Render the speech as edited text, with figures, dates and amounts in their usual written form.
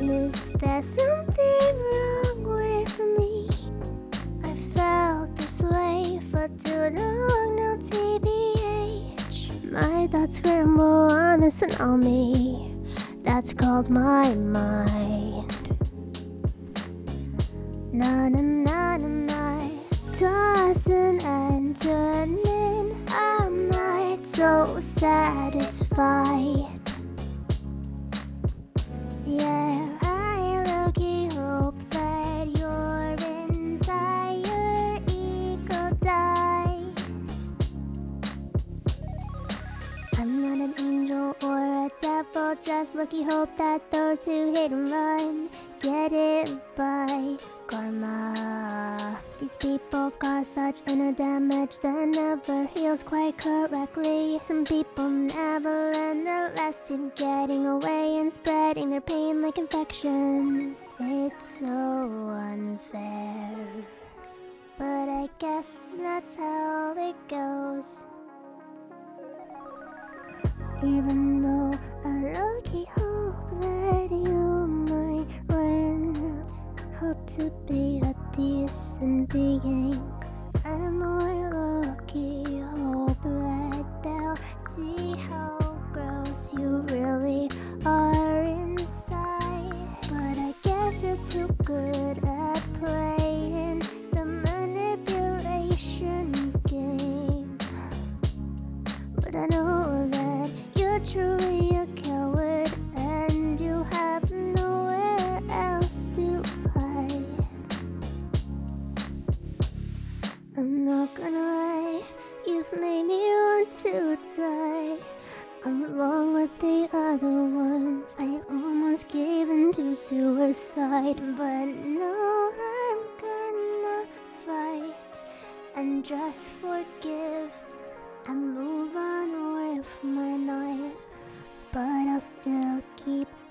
Is there something wrong with me? I felt this way for too long, no TBH. My thoughts scramble on this and on me. That's called my mind. Na na na na na, tossing and turning. I'm not so satisfied. Yeah, I low-key hope that your entire ego dies. I'm not an angel or a devil, just low-key hope that those who hate and run get it by karma. These people cause such inner damage that never heals quite correctly. Some people never learn the lesson, getting away and spreading their pain like infection. It's so unfair, but I guess that's how it goes. Even though I low-key hope that you might learn, hope to be a decent being. I'm more low-key hope that they'll see how gross you really are inside. But I guess you're too good at playing the manipulation game. But I know that you're truly a coward and you have nowhere else to hide. I'm not gonna lie, you've made me want to die. Along with the other ones, I almost gave in to suicide. But no, I'm gonna fight and just forgive and move on with my life. But I'll still keep